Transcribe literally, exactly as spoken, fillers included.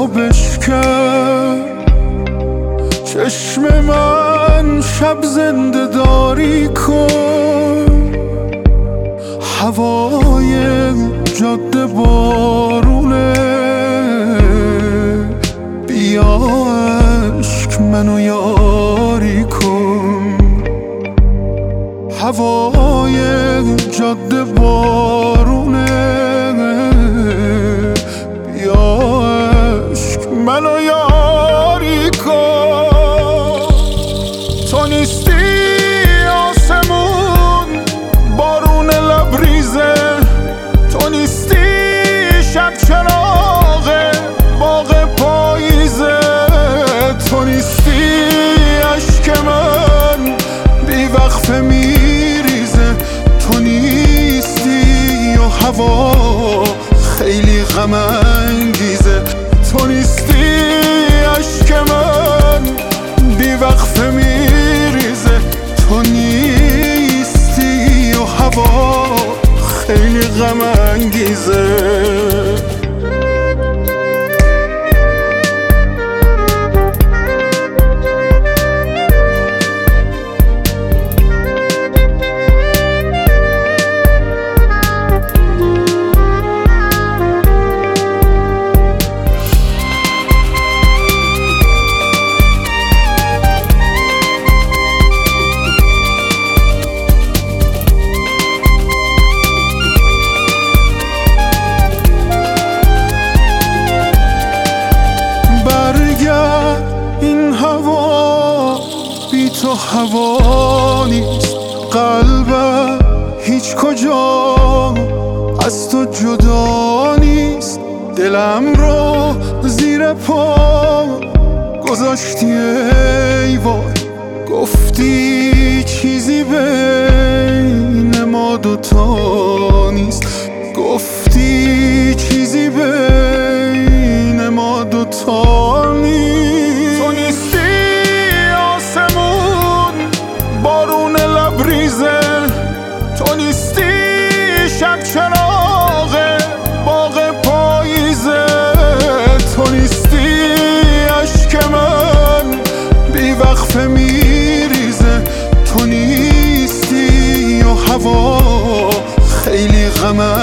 و بشکن. چشم من شب زنده داری کن، هوای جاده بارونه، بیا عشق منو یاری کن. هوای جاده بارونه، بیا عشق منو یاری کن. تو نیستی آسمون بارون لبریزه، تو نیستی شب چراغ باغ پاییزه، تو نیستی اشک من بی وقفه میریزه، تو نیستی و هوا خیلی غم انگیزه، تو نیستی اشک من بی وقفه میریزه، تو نیستی و هوا خیلی غم انگیزه. این هوا بی تو هوا نیست، قلبم هیچ کجا از تو جدا نیست، دلم رو زیر پا گذاشتی ای وای، گفتی چیزی بین ما دوتا نیست، گفتی چیزی بین ما دوتا نیست. تو نیستی آسمون بارون لبریزه، تو نیستی شب چراغ باغ پاییزه، تو نیستی اشک من بی وقفه میریزه، تو نیستی و هوا خیلی غم